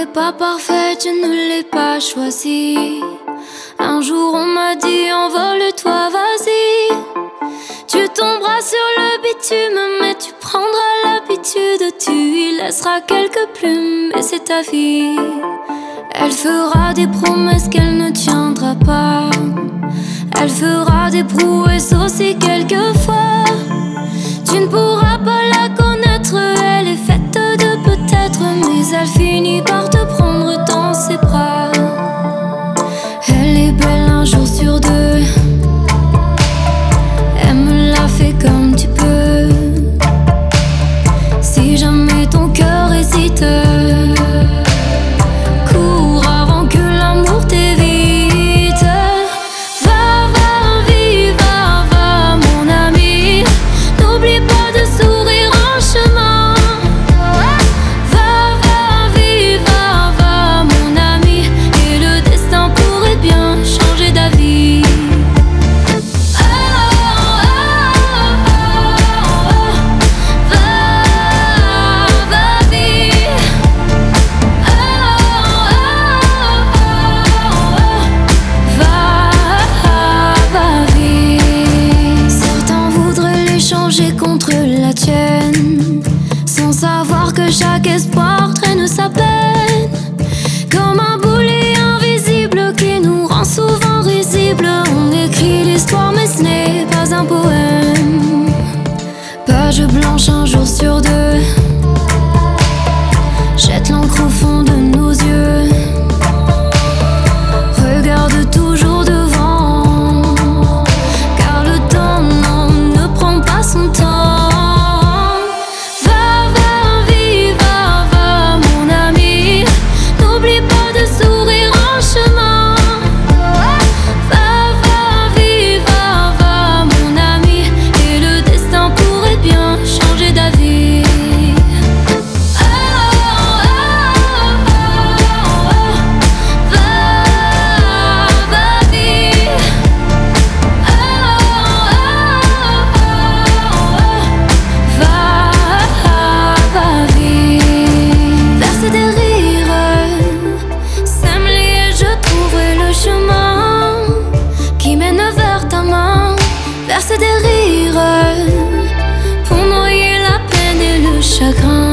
pas parfaite, je ne l'ai pas choisie. Un jour on m'a dit envole-toi, vas-y. Tu tomberas sur le bitume, mais tu prendras l'habitude. Tu y laisseras quelques plumes et c'est ta vie. Elle fera des promesses qu'elle ne tiendra pas. Elle fera des prouesses aussi quelquefois. Tu ne pourras pas la connaître, elle est faite de peut-être, mais elle finit par te prendre dans ses bras. Elle est belle un jour sur deux. Elle me l'a fait comme tu peux. Si jamais ton cœur hésite, cours avant que l'amour t'évite. Va, va, vive, va, mon ami. N'oublie pas de sourire en chemin. Va, va, vive, va, mon ami. Et le destin pourrait bien changer d'avis. Contre la tienne, sans savoir que chaque espoir traîne sa peine. Comme un boulet invisible qui nous rend souvent risibles. On écrit l'histoire mais ce n'est pas un poème. Page blanche un jour sur deux. Jette l'encre au fond de nos yeux. Regarde toujours devant, car le temps ne prend pas son temps. Verser des rires pour noyer la peine et le chagrin.